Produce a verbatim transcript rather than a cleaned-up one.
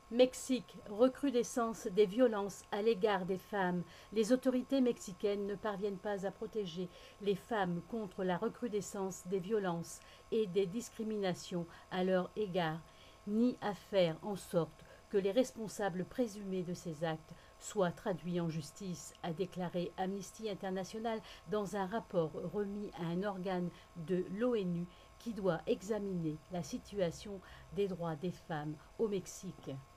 Mexique, recrudescence des violences à l'égard des femmes. Les autorités mexicaines ne parviennent pas à protéger les femmes contre la recrudescence des violences et des discriminations à leur égard, ni à faire en sorte que les responsables présumés de ces actes soient traduits en justice, a déclaré Amnesty International dans un rapport remis à un organe de l'ONU qui doit examiner la situation des droits des femmes au Mexique.